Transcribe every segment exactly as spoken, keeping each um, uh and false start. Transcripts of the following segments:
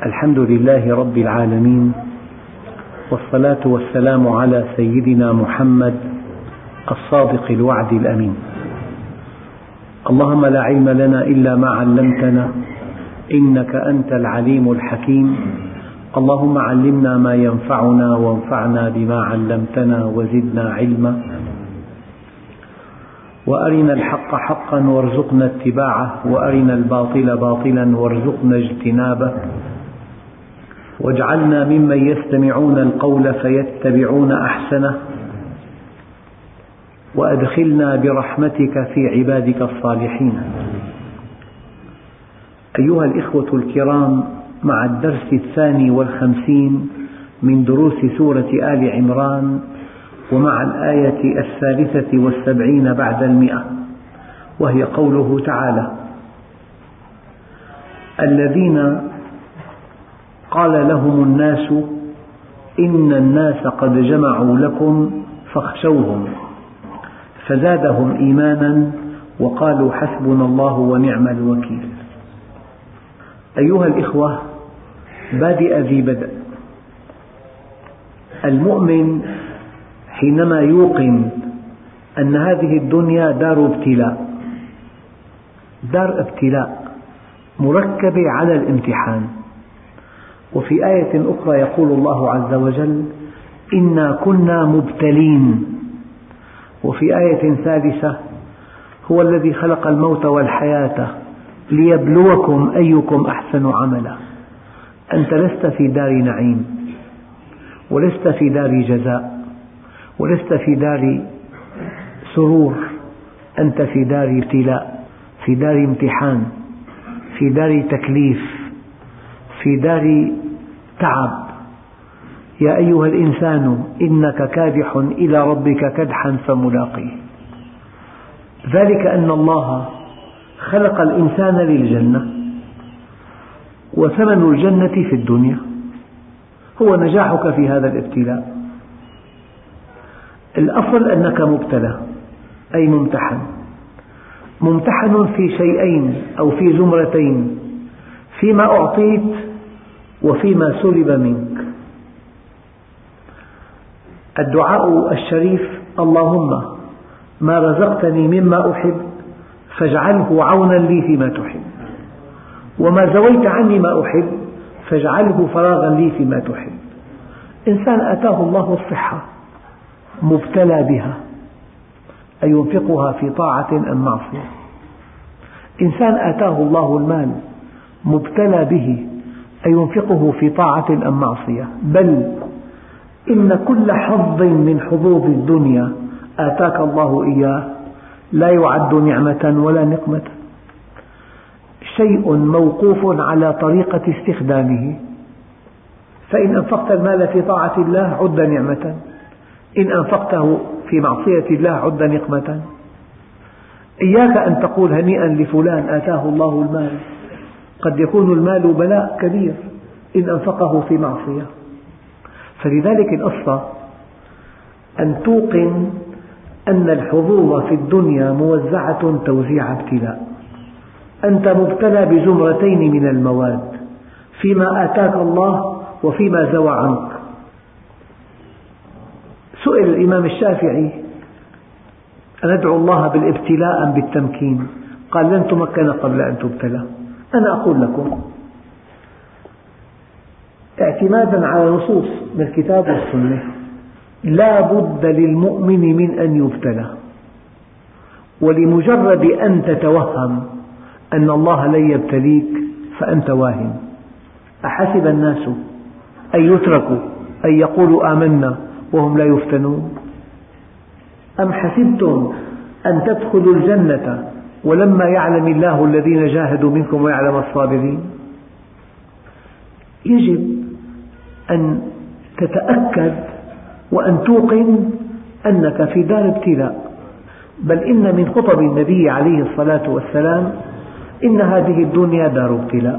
الحمد لله رب العالمين، والصلاة والسلام على سيدنا محمد الصادق الوعد الأمين. اللهم لا علم لنا إلا ما علمتنا إنك أنت العليم الحكيم. اللهم علمنا ما ينفعنا وانفعنا بما علمتنا وزدنا علما، وأرنا الحق حقا وارزقنا اتباعه، وأرنا الباطل باطلا وارزقنا اجتنابه، واجعلنا ممن يستمعون القول فيتبعون أحسنه، وأدخلنا برحمتك في عبادك الصالحين. أيها الإخوة الكرام، مع الدرس الثاني والخمسين من دروس سورة آل عمران، ومع الآية الثالثة والسبعين بعد المئة، وهي قوله تعالى: الذين قال لهم الناس إن الناس قد جمعوا لكم فاخشوهم فزادهم إيمانا وقالوا حسبنا الله ونعم الوكيل. أيها الإخوة، بادئ ذي بدء. المؤمن حينما يوقن أن هذه الدنيا دار ابتلاء، دار ابتلاء مركبة على الامتحان. وفي آية أخرى يقول الله عز وجل: إنا كنا مبتلين. وفي آية ثالثة: هو الذي خلق الموت والحياة ليبلوكم أيكم أحسن عملا. أنت لست في دار نعيم، ولست في دار جزاء، ولست في دار سرور، أنت في دار ابتلاء، في دار امتحان، في دار تكليف، في دار تعب. يا أيها الإنسان إنك كادح إلى ربك كدحا فملاقيه. ذلك أن الله خلق الإنسان للجنة، وثمن الجنة في الدنيا هو نجاحك في هذا الابتلاء. الأصل أنك مبتلى، أي ممتحن. ممتحن في شيئين أو في زمرتين: فيما أعطيت وفيما سلب منك. الدعاء الشريف: اللهم ما رزقتني مما أحب فاجعله عونا لي فيما تحب، وما زويت عني ما أحب فاجعله فراغا لي فيما تحب. إنسان آتاه الله الصحة مبتلى بها، أي ينفقها في طاعة أم معصية. إنسان آتاه الله المال مبتلى به، أي ينفقه في طاعة أم معصية. بل إن كل حظ من حظوظ الدنيا آتاك الله إياه لا يعد نعمة ولا نقمة، شيء موقوف على طريقة استخدامه. فإن أنفقت المال في طاعة الله عد نعمة، إن أنفقته في معصية الله عد نقمة. إياك أن تقول هنيئا لفلان آتاه الله المال، قد يكون المال بلاء كبير إن أنفقه في معصية. فلذلك القصة أن توقن أن الحظوظ في الدنيا موزعة توزيع ابتلاء. أنت مبتلى بزمرتين من المواد: فيما آتاك الله وفيما زوى عنك. سئل الإمام الشافعي: أندعو الله بالابتلاء أم بالتمكين؟ قال: لن تمكن قبل أن تبتلى. أنا أقول لكم اعتمادا على نصوص من الكتاب والسنة: لا بد للمؤمن من أن يبتلى. ولمجرد أن تتوهم أن الله لن يبتليك فأنت واهم. أحسب الناس أن يتركوا أن يقولوا آمنا وهم لا يفتنون؟ أم حسبتم أن تدخلوا الجنة ولما يعلم الله الذين جاهدوا منكم ويعلم الصابرين؟ يجب أن تتأكد وأن توقن أنك في دار ابتلاء. بل إن من خطب النبي عليه الصلاة والسلام: إن هذه الدنيا دار ابتلاء،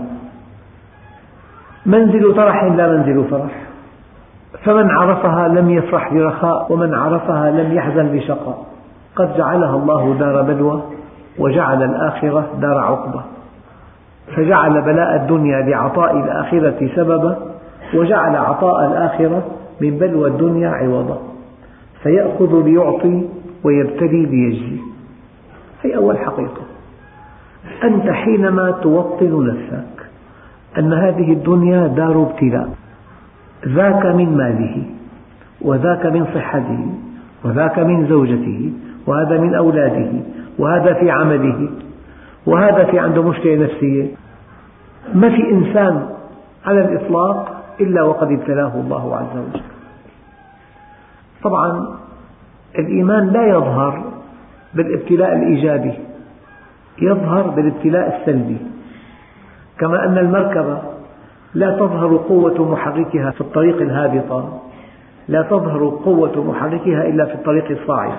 منزل طرح لا منزل فرح، فمن عرفها لم يفرح لرخاء، ومن عرفها لم يحزن لشقاء. قد جعلها الله دار بلوى وجعل الآخرة دار عقبة. فجعل بلاء الدنيا لعطاء الآخرة سببا، وجعل عطاء الآخرة من بلوى الدنيا عوضا، فيأخذ ليعطي ويبتلي ليجزي. هي أول حقيقة. أنت حينما توطن نفسك أن هذه الدنيا دار ابتلاء، ذاك من ماله، وذاك من صحته، وذاك من زوجته، وهذا من أولاده، وهذا في عمله، وهذا في عنده مشكلة نفسية. ما في إنسان على الإطلاق إلا وقد ابتلاه الله عز وجل. طبعا الإيمان لا يظهر بالابتلاء الإيجابي، يظهر بالابتلاء السلبي. كما أن المركبة لا تظهر قوة محركها في الطريق الهابطة، لا تظهر قوة محركها إلا في الطريق الصاعد.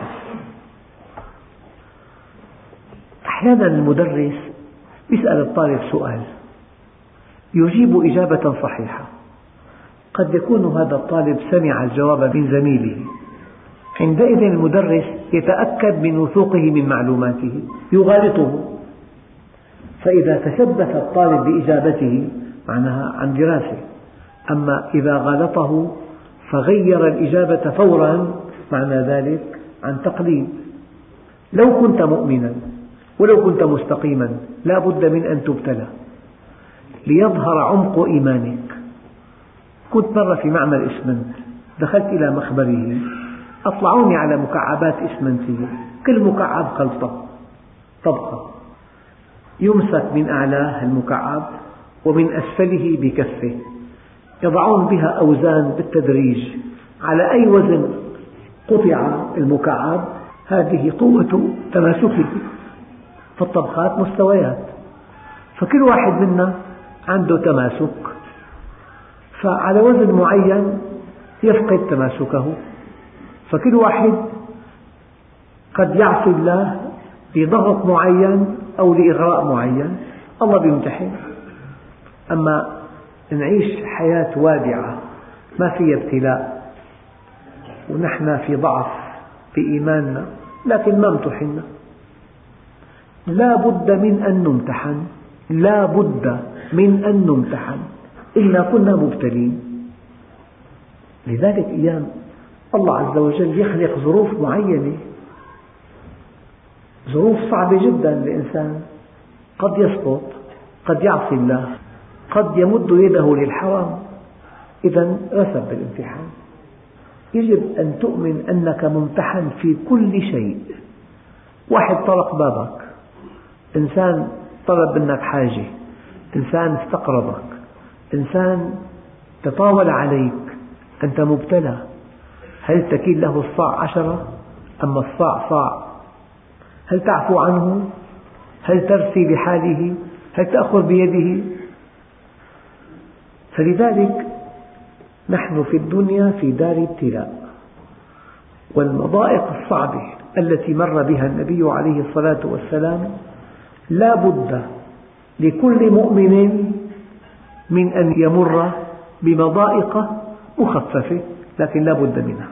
أحيانا المدرس يسأل الطالب سؤال يجيب إجابة صحيحة، قد يكون هذا الطالب سمع الجواب من زميله، عندئذ المدرس يتأكد من وثوقه من معلوماته، يغالطه، فإذا تثبت الطالب بإجابته معناها عن دراسة. أما إذا غالطه فغير الإجابة فورا معنى ذلك عن تقليد. لو كنت مؤمنا ولو كنت مستقيما لا بد من أن تبتلى ليظهر عمق إيمانك. كنت مرة في معمل إسمنت، دخلت إلى مخبره، أطلعوني على مكعبات إسمنتية، كل مكعب خلطة طبقة، يمسك من أعلاه المكعب ومن أسفله بكفه، يضعون بها أوزان بالتدريج، على أي وزن قطع المكعب هذه قوة تماسكه. فالطبقات مستويات، فكل واحد منا عنده تماسك، فعلى وزن معين يفقد تماسكه، فكل واحد قد يعصي الله لضغط معين أو لإغراء معين، الله بيمتحن. أما نعيش حياة وادعة ما فيها ابتلاء ونحن في ضعف في إيماننا لكن ما امتحنا، لا بد من أن نمتحن، لا بد من أن نمتحن، إلا كنا مبتلين. لذلك أيام الله عز وجل يخلق ظروف معينة، ظروف صعبة جدا للإنسان، قد يسقط، قد يعصي الله، قد يمد يده للحرام، إذا رسب بالامتحان. يجب أن تؤمن أنك ممتحن في كل شيء. واحد طرق بابك، إنسان طلب منك حاجة، إنسان استقرضك، إنسان تطاول عليك، أنت مبتلى. هل تكيل له الصاع عشرة أما الصاع صاع؟ هل تعفو عنه؟ هل ترثي بحاله؟ هل تأخذ بيده؟ فلذلك نحن في الدنيا في دار ابتلاء، والمضائق الصعبة التي مر بها النبي عليه الصلاة والسلام لا بد لكل مؤمن من أن يمر بمضائق مخففة، لكن لا بد منها.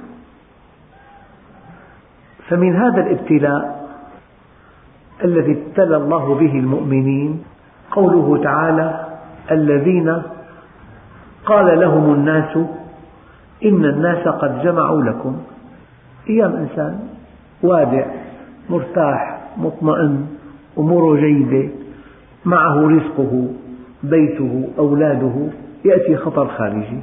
فمن هذا الابتلاء الذي ابتلى الله به المؤمنين قوله تعالى: الذين قال لهم الناس إن الناس قد جمعوا لكم. أيام إنسان وادع مرتاح مطمئن أموره جيدة، معه رزقه، بيته، أولاده، يأتي خطر خارجي،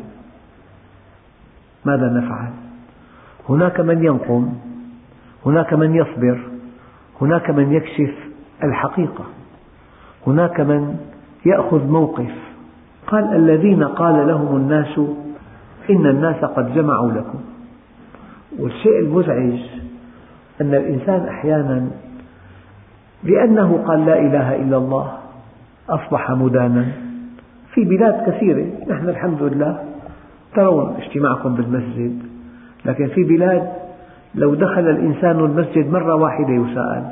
ماذا نفعل؟ هناك من ينقم، هناك من يصبر، هناك من يكشف الحقيقة، هناك من يأخذ موقف. قال: الذين قال لهم الناس إن الناس قد جمعوا لكم. والشيء المزعج أن الإنسان أحيانا لأنه قال لا إله إلا الله أصبح مدانا. في بلاد كثيرة نحن الحمد لله ترون اجتماعكم بالمسجد، لكن في بلاد لو دخل الإنسان المسجد مرة واحدة يسأل.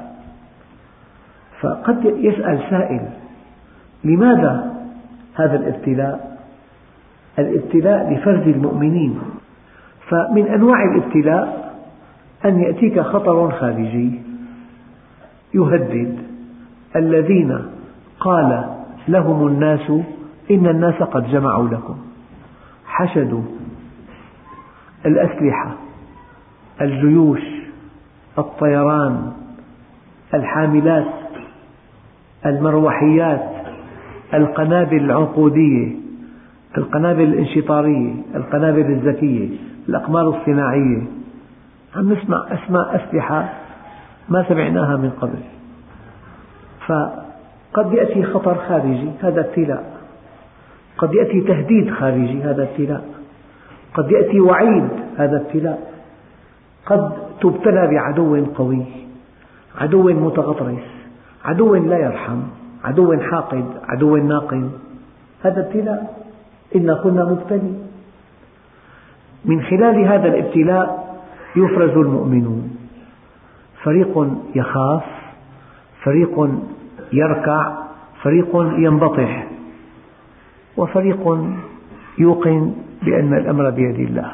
فقد يسأل سائل: لماذا هذا الابتلاء؟ الابتلاء لفرز المؤمنين. فمن أنواع الابتلاء أن يأتيك خطر خارجي يهدد. الذين قال لهم الناس إن الناس قد جمعوا لكم، حشدوا الأسلحة، الجيوش، الطيران، الحاملات، المروحيات، القنابل العنقودية، القنابل الانشطارية، القنابل الذكية، الأقمار الصناعية. عم نسمع أسماء أسلحة ما سمعناها من قبل. فقد يأتي خطر خارجي، هذا ابتلاء. قد يأتي تهديد خارجي، هذا ابتلاء. قد يأتي وعيد، هذا ابتلاء. قد تبتلى بعدو قوي، عدو متغطرس، عدو لا يرحم، عدو حاقد، عدو ناقم، هذا ابتلاء. إنا كنا مبتلين. من خلال هذا الابتلاء يفرز المؤمنون، فريق يخاف، فريق يركع، فريق ينبطح، وفريق يوقن بأن الأمر بيد الله.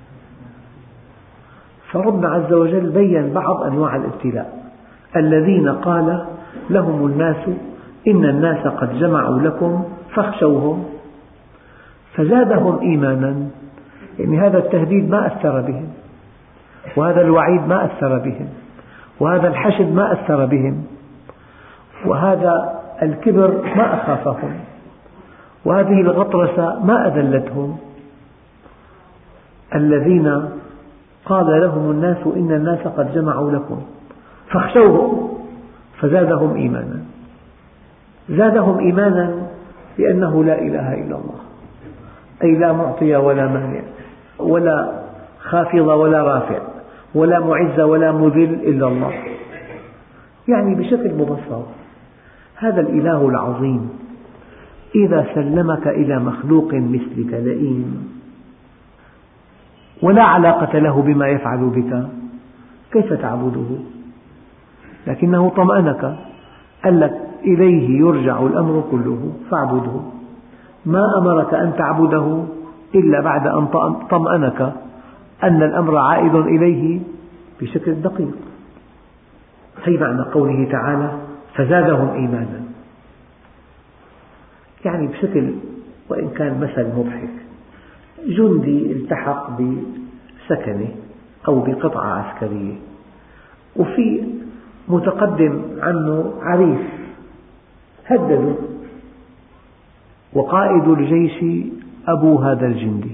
فربنا عز وجل بين بعض أنواع الابتلاء: الذين قال لهم الناس إن الناس قد جمعوا لكم فاخشوهم فزادهم إيمانا. يعني هذا التهديد ما أثر بهم، وهذا الوعيد ما أثر بهم، وهذا الحشد ما أثر بهم، وهذا الكبر ما أخافهم، وهذه الغطرسة ما أذلتهم. الذين قال لهم الناس إن الناس قد جمعوا لكم فاخشوهم فزادهم إيمانا. زادهم إيمانا لأنه لا إله إلا الله، أي لا معطي ولا مانع ولا خافض ولا رافع ولا معز ولا مذل إلا الله. يعني بشكل مبسط هذا الإله العظيم إذا سلمك إلى مخلوق مثلك لئيم ولا علاقة له بما يفعل بك، كيف تعبده؟ لكنه طمأنك، قال لك إليه يرجع الأمر كله فاعبده. ما أمرك أن تعبده إلا بعد أن طمأنك أن الأمر عائد إليه بشكل دقيق. هي معنى قوله تعالى فزادهم إيمانا. يعني بشكل وإن كان مثل مضحك، جندي التحق بسكنة أو بقطعة عسكرية، وفي متقدم عنه عريس هدده، وقائد الجيش أبو هذا الجندي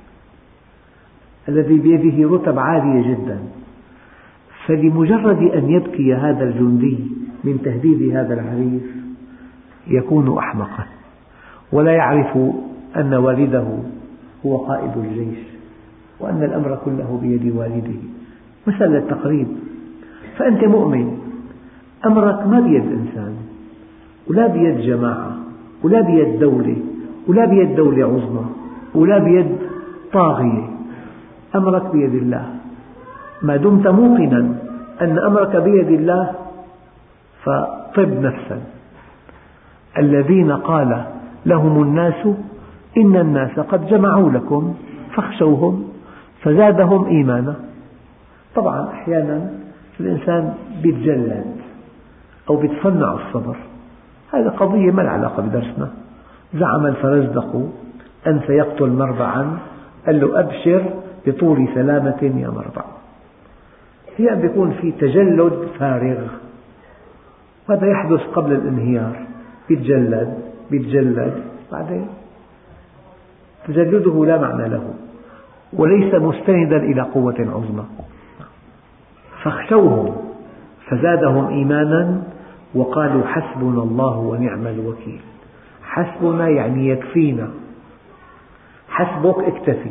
الذي بيده رتب عالية جدا. فلمجرد أن يبكي هذا الجندي من تهديد هذا العريس يكون أحمقا ولا يعرف أن والده هو قائد الجيش وأن الأمر كله بيد والده. مثل للتقريب، فأنت مؤمن، أمرك ما بيد إنسان ولا بيد جماعة ولا بيد دولة ولا بيد دولة عظمى ولا بيد طاغية، أمرك بيد الله. ما دمت موقنا أن أمرك بيد الله فطب نفسا. الذين قال لهم الناس إن الناس قد جمعوا لكم فاخشوهم فزادهم إيمانا. طبعا أحيانا الإنسان يتجلد أو يتصنع الصبر، هذه قضية ما لها علاقة بدرسنا. زعم الفرزدق أن سيقتل مربعا، قال له أبشر بطول سلامة يا مربع. هي أن يكون في تجلد فارغ، وهذا يحدث قبل الانهيار، يتجلد يتجلد بعدين تجلده لا معنى له وليس مستندا إلى قوة عظمى. فاخشوهم فزادهم إيمانا وقالوا حسبنا الله ونعم الوكيل. حسبنا يعني يكفينا، حسبك اكتفي.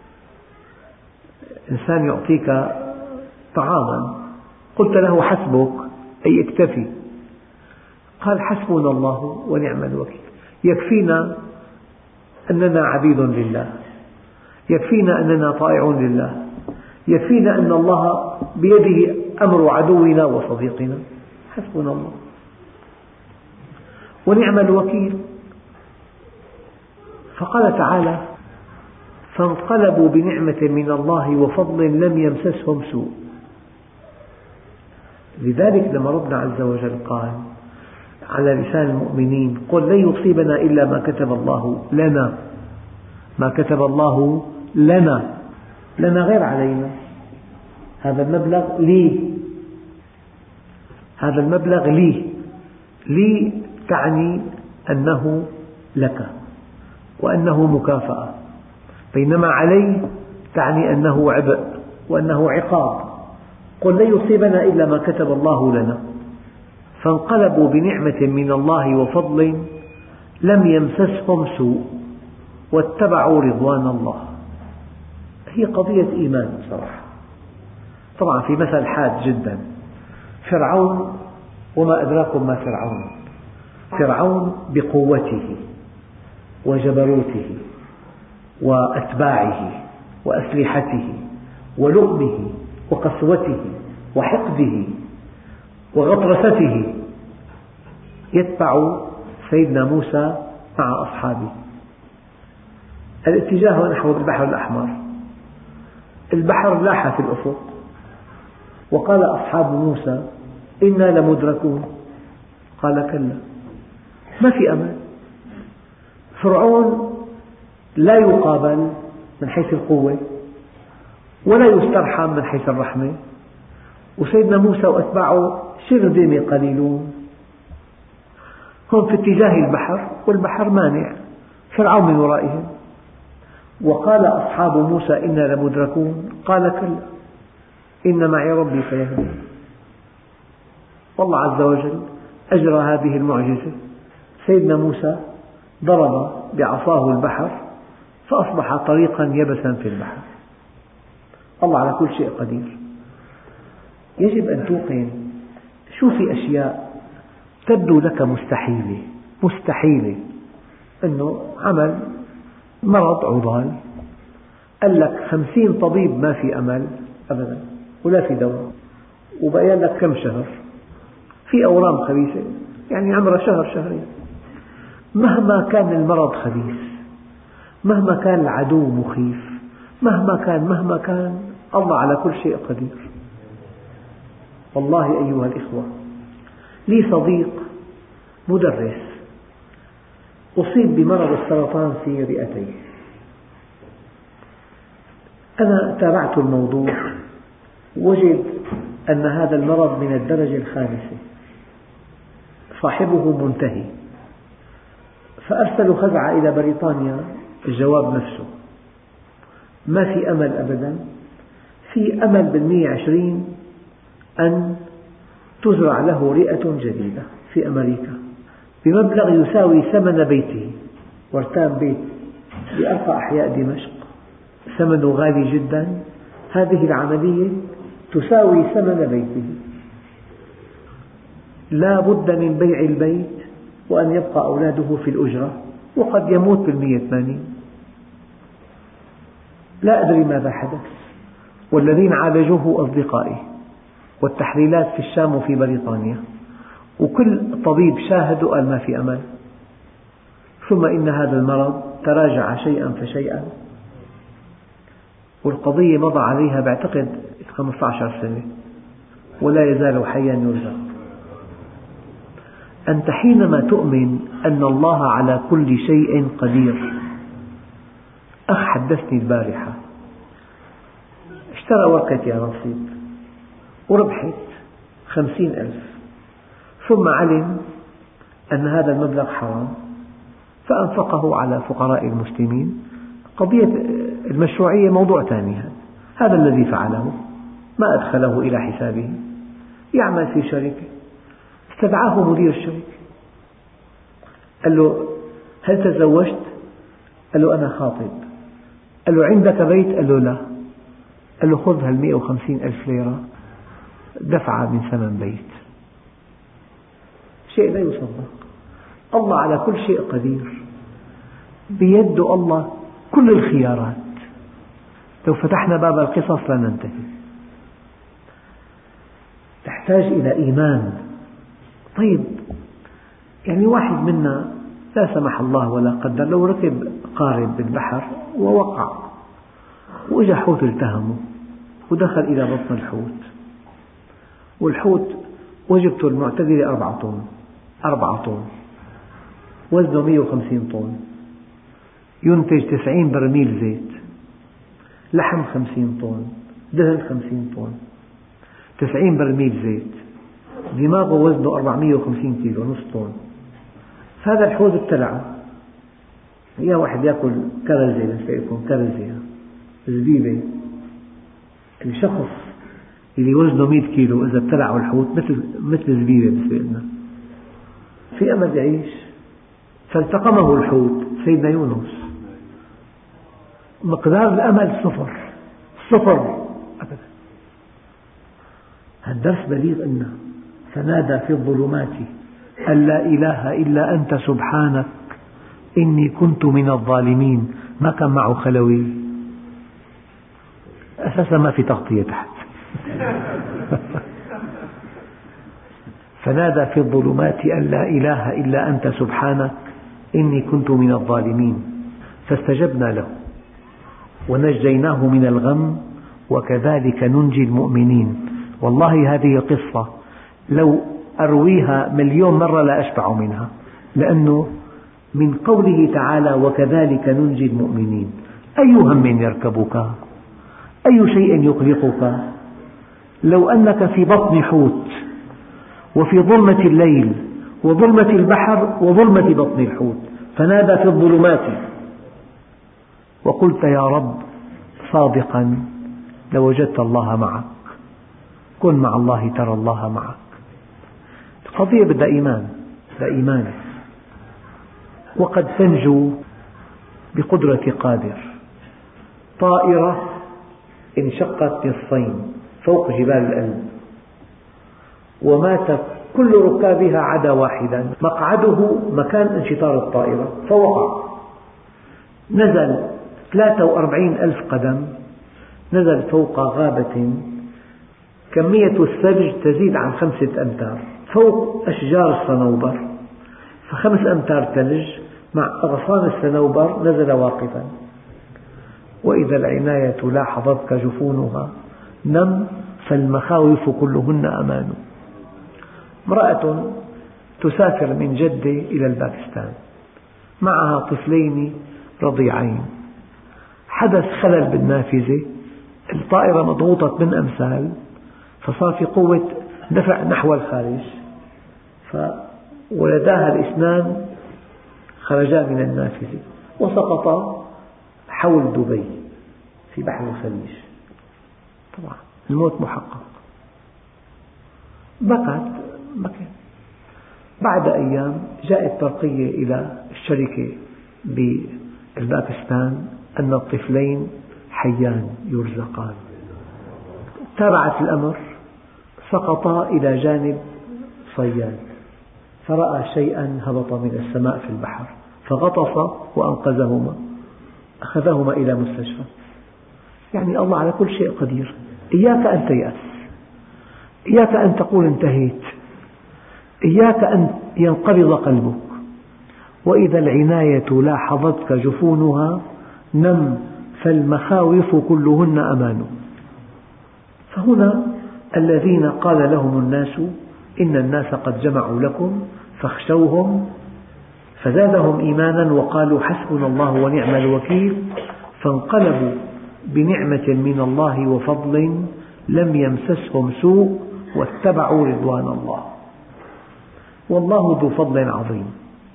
إنسان يعطيك طعاما قلت له حسبك أي اكتفي، قال حسبنا الله ونعم الوكيل. يكفينا أننا عبيد لله، يكفينا أننا طائعون لله، يكفينا أن الله بيده أمر عدونا وصديقنا، حسبنا الله ونعم الوكيل. فقال تعالى فانقلبوا بنعمة من الله وفضل لم يمسسهم سوء. لذلك لما ربنا عز وجل قال على لسان المؤمنين قل لن يصيبنا إلا ما كتب الله لنا، ما كتب الله لنا، لنا غير علينا. هذا المبلغ لي، هذا المبلغ لي، لي تعني أنه لك وأنه مكافأة، بينما علي تعني أنه عبء وأنه عقاب. قل لن يصيبنا إلا ما كتب الله لنا. فانقلبوا بنعمة من الله وفضل لم يمسسهم سوء واتبعوا رضوان الله. هي قضية إيمان صراحة. طبعا في مثل حاد جدا، فرعون وما أدراكم ما فرعون. فرعون بقوته وجبروته وأتباعه وأسلحته ولؤمه وقسوته وحقده وغطرسته يتبع سيدنا موسى مع أصحابه. الاتجاه نحو البحر الأحمر، البحر لاح في الأفق، وقال أصحاب موسى إنا لمدركون، قال كلا ما في أمل. فرعون لا يقابل من حيث القوة ولا يسترحم من حيث الرحمة، وسيدنا موسى وأتباعه شرذمة قليلون، هم في اتجاه البحر والبحر مانع، فرعون من ورائهم. وقال أصحاب موسى إنا لمدركون، قال كلا إن معي ربي سيهدين. والله عز وجل أجرى هذه المعجزة، سيدنا موسى ضرب بعصاه البحر فأصبح طريقا يبسا في البحر. الله على كل شيء قدير. يجب أن توقن. شو في أشياء تبدو لك مستحيلة مستحيلة، أنه عمل مرض عضال قال لك خمسين طبيب ما في أمل أبدا ولا في دواء، وبقي لك كم شهر في أورام خبيثة يعني عمرها شهر شهرين. مهما كان المرض خبيث، مهما كان العدو مخيف، مهما كان مهما كان الله على كل شيء قدير. والله أيها الإخوة، لي صديق مدرس أصيب بمرض السرطان في رئتيه. أنا تابعت الموضوع، وجد أن هذا المرض من الدرجة الخامسة، صاحبه منتهي، فأرسلوا خزعة إلى بريطانيا، الجواب نفسه ما في أمل أبدا. في أمل بالمئة وعشرين أن تزرع له رئة جديدة في أمريكا بمبلغ يساوي ثمن بيته، وارتان بيت بأرقى أحياء دمشق ثمنه غالي جدا. هذه العملية تساوي ثمن بيته، لا بد من بيع البيت وأن يبقى أولاده في الأجرة، وقد يموت بالمئة وثمانين. لا أدري ماذا حدث، والذين عالجوه أصدقائي، والتحليلات في الشام وفي بريطانيا، وكل طبيب شاهد وقال ما في أمل. ثم إن هذا المرض تراجع شيئا فشيئا، والقضية مضى عليها بعتقد خمسة عشر سنة ولا يزال حيا يرزق. أنت حينما تؤمن أن الله على كل شيء قدير. أخ حدثني البارحة اشترى ورقة يا رصيد وربحت خمسين ألف، ثم علم أن هذا المبلغ حرام فأنفقه على فقراء المسلمين. قضية المشروعية موضوع ثاني، هذا الذي فعله ما أدخله إلى حسابه. يعمل في شركة، استدعاه مدير الشركة قال له هل تزوجت؟ قال له أنا خاطب. قال له عندك بيت؟ قال له لا. قال له خذ هالمئة وخمسين ألف ليرة دفعة من ثمن بيت. شيء لا يصدق. الله على كل شيء قدير، بيد الله كل الخيارات. لو فتحنا باب القصص لا ننتهي. تحتاج إلى إيمان. طيب يعني واحد منا لا سمح الله ولا قدر لو ركب قارب بالبحر ووقع وإجا حوت التهمه ودخل إلى بطن الحوت، والحوت وجبته المعتدلة أربعة طن، أربعة طن، وزنه مئة وخمسين طن، ينتج تسعين برميل زيت، لحم خمسين طن، دهن خمسين طن، تسعين برميل زيت، دماغه وزنه أربعمئة وخمسين كيلو، نصف طن. هذا الحوض ابتلعه. يا واحد يأكل كرزة، لنسألكم كرزة زبيبة، الشخص اللي وزنه مئة كيلو إذا ابتلعه الحوت مثل مثل زبيبة بالنسبة لنا، في أمل يعيش. فالتقمه الحوت سيدنا يونس، مقدار الأمل صفر صفر أبدا. الدرس بليغ إنه فنادى في الظلمات أن لا إله إلا أنت سبحانك إني كنت من الظالمين. ما كان معه خلوي، أساسا ما في تغطية تحت. فنادى في الظلمات أن لا إله إلا أنت سبحانك إني كنت من الظالمين فاستجبنا له ونجيناه من الغم وكذلك ننجي المؤمنين. والله هذه قصة لو أرويها مليون مرة لا أشبع منها، لأنه من قوله تعالى وكذلك ننجي المؤمنين، أي هم يركبك؟ أي شيء يقلقك؟ لو أنك في بطن حوت وفي ظلمة الليل وظلمة البحر وظلمة بطن الحوت، فنادى في الظلمات وقلت يا رب صادقا لوجدت الله معك. كن مع الله ترى الله معك. القضية بدها إيمان، بدها إيمان. وقد تنجو بقدرة قادر. طائرة انشقت نصفين فوق جبال الألب ومات كل ركابها عدا واحدا، مقعده مكان انشطار الطائرة فوقع، نزل ثلاثة وأربعين ألف قدم، نزل فوق غابة كمية الثلج تزيد عن خمسة أمتار، فوق أشجار الصنوبر، فخمس أمتار ثلج مع أغصان الصنوبر، نزل واقفا. وإذا العناية لاحظتك جفونها نم فالمخاوف كلهن أمان. امرأة تسافر من جدة إلى الباكستان معها طفلين رضيعين، حدث خلل بالنافذة، الطائرة مضغوطة من أمثال فصار في قوة دفع نحو الخارج، فولداها الاثنان خرجا من النافذة وسقطا حول دبي في بحر الخليج. طبعا الموت محقق. بكت بكت. بعد أيام جاءت برقية إلى الشركة بالباكستان أن الطفلين حيان يرزقان. تابعت الأمر، سقطا إلى جانب صياد فرأى شيئا هبط من السماء في البحر فغطس وأنقذهما، أخذهما إلى مستشفى. يعني الله على كل شيء قدير. إياك أن تيأس، إياك أن تقول انتهيت، إياك أن ينقبض قلبك. وإذا العناية لاحظتك جفونها نم فالمخاوف كلهن أمان. فهنا الذين قال لهم الناس إن الناس قد جمعوا لكم فاخشوهم فزادهم إيمانا وقالوا حسبنا الله ونعم الوكيل، فانقلبوا بنعمة من الله وفضل لم يمسسهم سوء واتبعوا رضوان الله والله ذو فضل عظيم.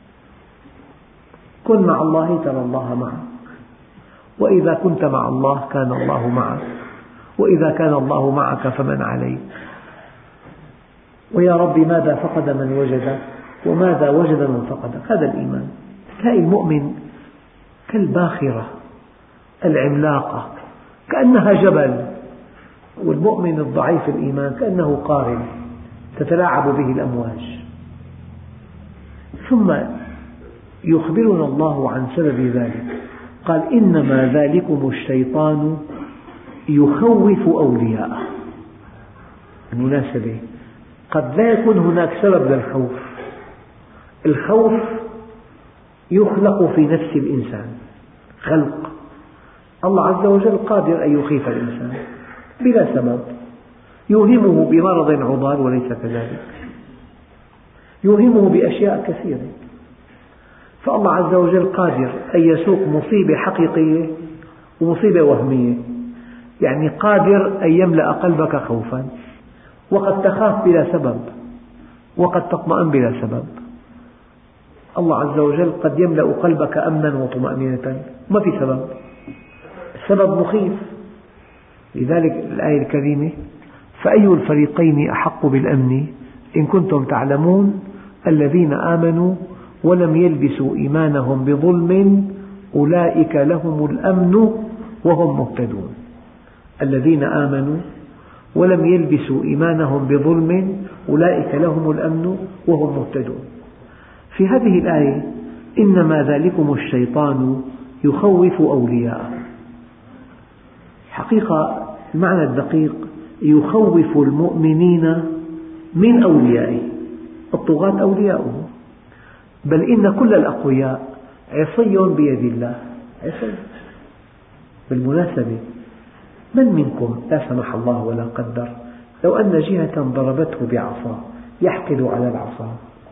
كن مع الله ترى الله معك، وإذا كنت مع الله كان الله معك، وإذا كان الله معك فمن عليك. ويا رب ماذا فقد من وجدك وماذا وجد من فقدك. هذا الإيمان. تلاقي المؤمن كالباخرة العملاقة كأنها جبل، والمؤمن الضعيف الإيمان كأنه قارب تتلاعب به الأمواج. ثم يخبرنا الله عن سبب ذلك، قال إنما ذلكم الشيطان يخوف أولياءه. بالمناسبة قد لا يكون هناك سبب للخوف، الخوف يخلق في نفس الإنسان خلق، الله عز وجل قادر أن يخيف الإنسان بلا سبب، يوهمه بمرض عضال وليس كذلك. يوهمه بأشياء كثيرة. فالله عز وجل قادر أن يسوق مصيبة حقيقية ومصيبة وهمية، يعني قادر أن يملأ قلبك خوفا، وقد تخاف بلا سبب وقد تطمئن بلا سبب. الله عز وجل قد يملأ قلبك أمنا وطمأنينة ما في سبب، السبب مخيف. لذلك الآية الكريمة: فأي الفريقين أحق بالأمن إن كنتم تعلمون الذين آمنوا ولم يلبسوا إيمانهم بظلم أولئك لهم الأمن وهم مهتدون. الذين آمنوا ولم يلبسوا إيمانهم بظلم أولئك لهم الأمن وهم مهتدون. في هذه الآية: إنما ذلكم الشيطان يخوف أولياءه. حقيقة المعنى الدقيق: يخوف المؤمنين من أوليائه. الطغاة أولياؤه، بل إن كل الأقوياء عصي بيد الله، عصي. بالمناسبة، من منكم لا سمح الله ولا قدر لو أن جهة ضربته بعصا يحقد على العصا؟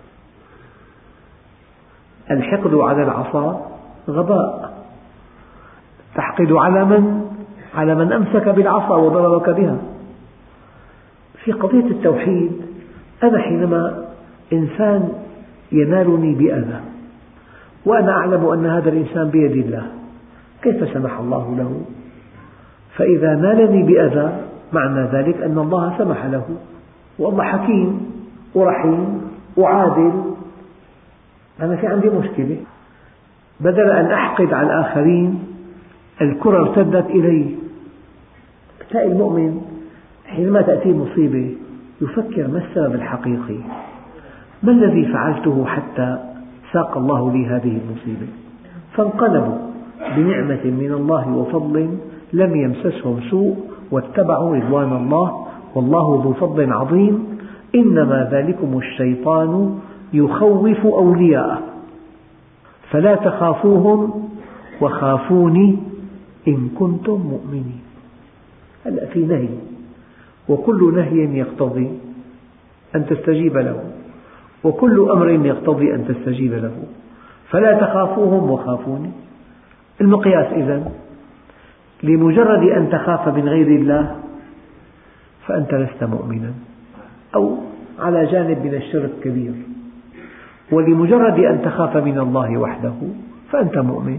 الحقد على العصا غباء. تحقد على من؟ على من أمسك بالعصا وضربك بها. في قضية التوحيد، أنا حينما إنسان ينالني بأذى وأنا أعلم أن هذا الإنسان بيد الله، كيف سمح الله له؟ فإذا نالني بأذى معنى ذلك أن الله سمح له، والله حكيم ورحيم وعادل. أنا في عندي مشكلة، بدل أن أحقد على الآخرين الكرة ارتدت إلي. تلاقي المؤمن حينما تأتيه مصيبة يفكر: ما السبب الحقيقي؟ ما الذي فعلته حتى ساق الله لي هذه المصيبة؟ فانقلبوا بنعمة من الله وفضل لم يمسسهم سوء واتبعوا رضوان الله والله ذو فضل عظيم. إنما ذلكم الشيطان يخوف أولياءه فلا تخافوهم وخافوني إن كنتم مؤمنين. هلأ في نهي، وكل نهي يقتضي أن تستجيب له، وكل أمر يقتضي أن تستجيب له. فلا تخافوهم وخافوني. المقياس إذن: لمجرد أن تخاف من غير الله فأنت لست مؤمنا، أو على جانب من الشرك كبير، ولمجرد أن تخاف من الله وحده فأنت مؤمن.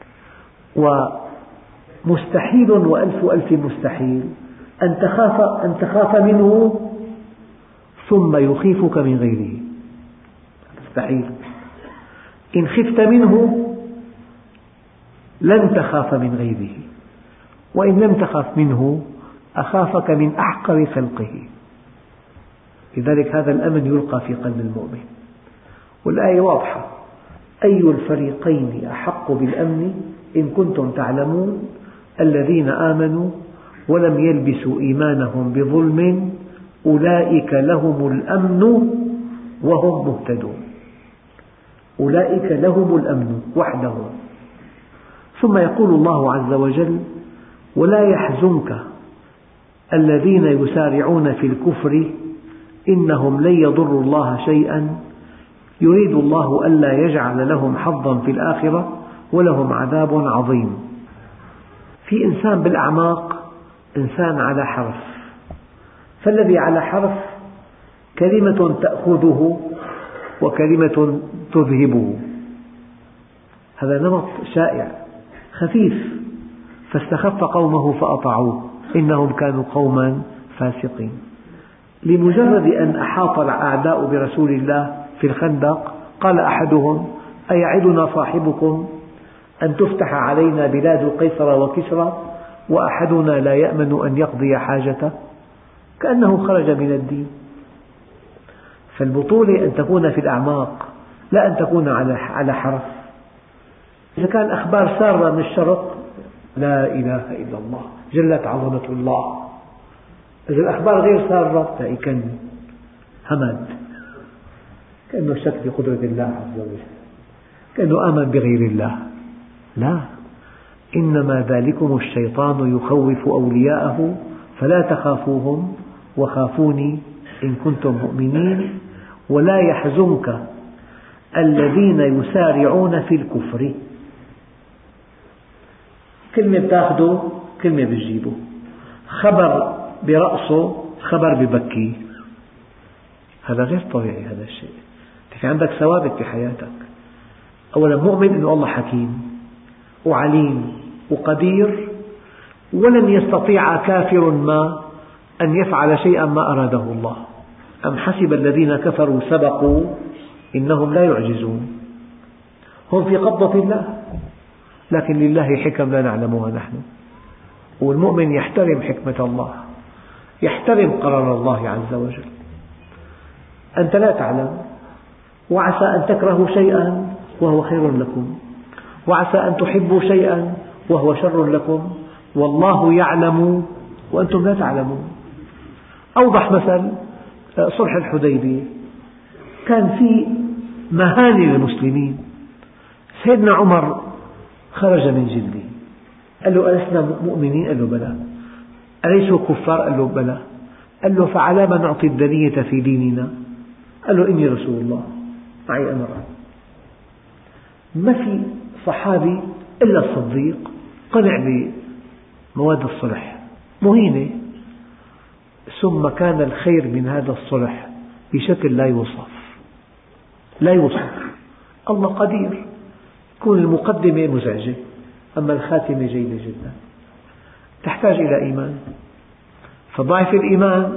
ومستحيل وألف ألف مستحيل أن تخاف أن تخاف منه ثم يخيفك من غيره، مستحيل. إن خفت منه لن تخاف من غيره، وإن لم تخف منه أخافك من أحقر خلقه. لذلك هذا الأمن يلقى في قلب المؤمن. والآية واضحة: أي الفريقين أحق بالأمن إن كنتم تعلمون الذين آمنوا ولم يلبسوا إيمانهم بظلم أولئك لهم الأمن وهم مهتدون. أولئك لهم الأمن وحدهم. ثم يقول الله عز وجل: ولا يحزنك الذين يسارعون في الكفر إنهم لن يضروا الله شيئا يريد الله ألا يجعل لهم حظا في الآخرة ولهم عذاب عظيم. في إنسان بالأعماق إنسان على حرف، فالذي على حرف كلمة تأخذه وكلمة تذهبه. هذا نمط شائع خفيف. فاستخف قومه فأطاعوه إنهم كانوا قوما فاسقين. لمجرد أن أحاط الأعداء برسول الله في الخندق قال أحدهم: أيعدنا صاحبكم أن تفتح علينا بلاد قيصر وكسرى وأحدنا لا يأمن أن يقضي حاجته؟ كأنه خرج من الدين. فالبطولة أن تكون في الأعماق لا أن تكون على حرف. إذا كان أخبار سارة من الشرق لا إله إلا الله جلت عظمة الله. إذا الأخبار غير سارة تلاقي كان همد، كأنه شك بقدرة الله عز وجل، كأنه آمن بغير الله. لا، إنما ذلكم الشيطان يخوف أولياءه فلا تخافوهم وخافوني إن كنتم مؤمنين. ولا يحزنك الذين يسارعون في الكفر. كلمة بتاخده كلمة بتجيبه، خبر برأسه خبر ببكيه. هذا غير طبيعي. هذا الشيء في عندك ثوابت في حياتك. أولا مؤمن أن الله حكيم وعليم وقدير، ولن يستطيع كافر ما أن يفعل شيئا ما أراده الله. أم حسب الذين كفروا سبقوا إنهم لا يعجزون. هم في قبضة الله، لكن لله حكم لا نعلمها نحن. والمؤمن يحترم حكمة الله، يحترم قرار الله عز وجل. أنت لا تعلم، وعسى أن تكرهوا شيئا وهو خير لكم، وعسى أن تحبوا شيئا وهو شر لكم، والله يعلم وأنتم لا تعلمون. أوضح مثل صلح الحديبية، كان في مهانة للمسلمين. سيدنا عمر خرج من جلده، قال له ألسنا مؤمنين؟ قال له بلى. أليسوا كفار؟ قال له بلى. قال له فعلى ما نعطي الدنية في ديننا؟ قال له إني رسول الله معي أمر. ما في صحابي إلا الصديق قنع بمواد الصلح مهينة، ثم كان الخير من هذا الصلح بشكل لا يوصف، لا يوصف. الله قدير. تكون المقدمة مزعجة أما الخاتمة جيدة جدا. تحتاج إلى إيمان. فضعف الإيمان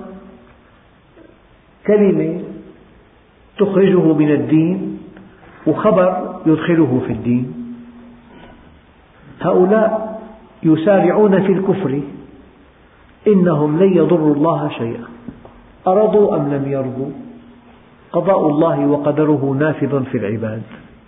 كلمة تخرجه من الدين وخبر يدخله في الدين. هؤلاء يسارعون في الكفر إنهم لن يضروا الله شيئا، أرضوا أم لم يرضوا. قضاء الله وقدره نافذ في العباد.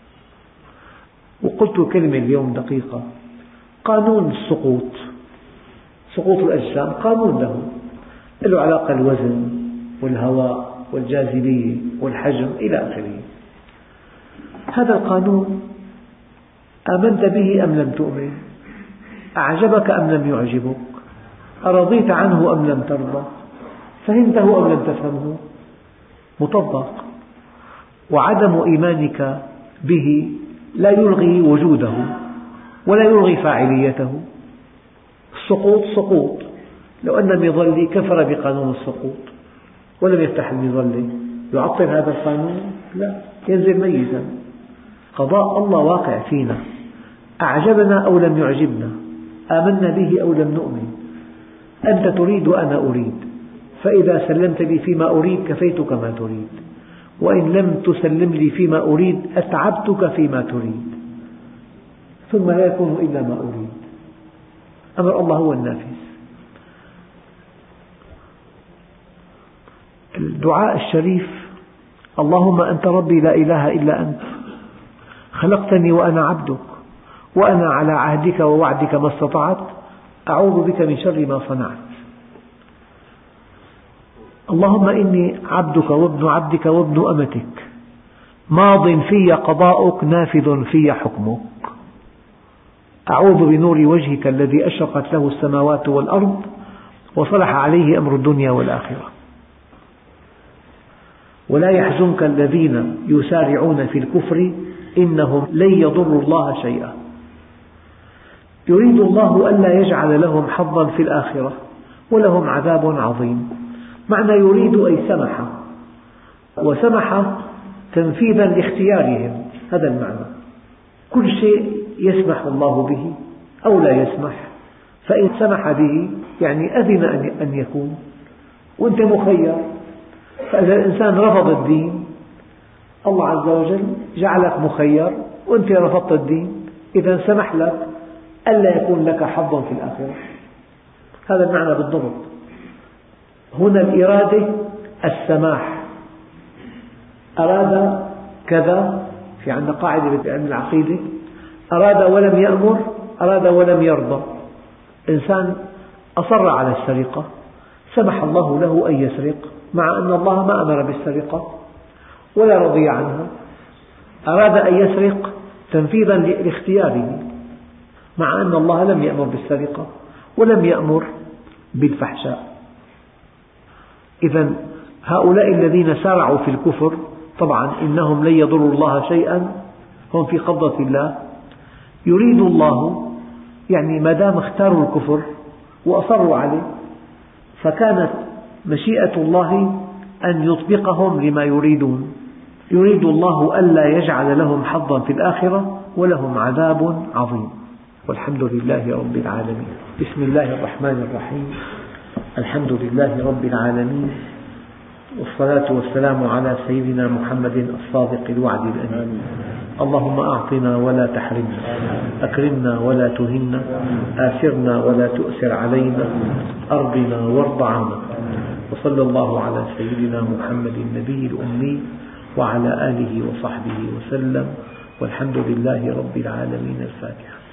وقلت كلمة اليوم دقيقة، قانون السقوط، سقوط الأجسام قانون له، له علاقة الوزن والهواء والجاذبية والحجم إلى آخره. هذا القانون آمنت به أم لم تؤمن؟ أعجبك أم لم يعجبك؟ أرضيت عنه أم لم ترضى؟ فهمته أم لم تفهمه؟ مطبق. وعدم إيمانك به لا يلغي وجوده ولا يلغي فاعليته. السقوط سقوط. لو أن مظلي كفر بقانون السقوط ولم يفتح المظلة يعطل هذا القانون؟ لا، ينزل ميتا. قضاء الله واقع فينا، أعجبنا أو لم يعجبنا، آمنا به أو لم نؤمن. أنت تريد وأنا أريد، فإذا سلمت لي فيما أريد كفيتك ما تريد، وإن لم تسلم لي فيما أريد أتعبتك فيما تريد، ثم لا يكون إلا ما أريد. أمر الله هو النافذ. الدعاء الشريف: اللهم أنت ربي لا إله إلا أنت، خلقتني وأنا عبدك، وأنا على عهدك ووعدك ما استطعت، أعوذ بك من شر ما صنعت. اللهم إني عبدك وابن عبدك وابن أمتك، ماض في قضاؤك نافذ في حكمك، أعوذ بنور وجهك الذي أشرقت له السماوات والأرض وصلح عليه أمر الدنيا والآخرة. ولا يحزنك الذين يسارعون في الكفر إنهم لن يضروا الله شيئا. يريد الله ألا يجعل لهم حظا في الآخرة ولهم عذاب عظيم. معنى يريد أي سمح، وسمح تنفيذا لاختيارهم، هذا المعنى. كل شيء يسمح الله به أو لا يسمح، فإن سمح به يعني أذن أن يكون، وأنت مخير. فإذا الإنسان رفض الدين الله عز وجل جعلك مخير وأنت رفضت الدين، إذا سمح لك ألا يكون لك حظ في الآخرة. هذا المعنى بالضبط. هنا الإرادة السماح، أراد كذا. في عندنا قاعدة في علم العقيدة: أراد ولم يأمر، أراد ولم يرضى. إنسان أصر على السرقة، سمح الله له أن يسرق مع أن الله ما أمر بالسرقة ولا رضي عنها. أراد أن يسرق تنفيذا لاختياره مع أن الله لم يأمر بالسرقة ولم يأمر بالفحشاء. إذا هؤلاء الذين سارعوا في الكفر طبعا إنهم لن يضروا الله شيئا، هم في قبضة الله. يريد الله يعني ما دام اختاروا الكفر وأصروا عليه، فكانت مشيئة الله أن يطبقهم لما يريدون. يريد الله ألا يجعل لهم حظا في الآخرة ولهم عذاب عظيم. والحمد لله رب العالمين. بسم الله الرحمن الرحيم. الحمد لله رب العالمين، والصلاة والسلام على سيدنا محمد الصادق الوعد الأمين. اللهم أعطنا ولا تحرمنا، أكرمنا ولا تهنا، آثرنا ولا تؤثر علينا، أرضنا وارض عنا. وصلى الله على سيدنا محمد النبي الأمي وعلى آله وصحبه وسلم، والحمد لله رب العالمين. الفاتحة.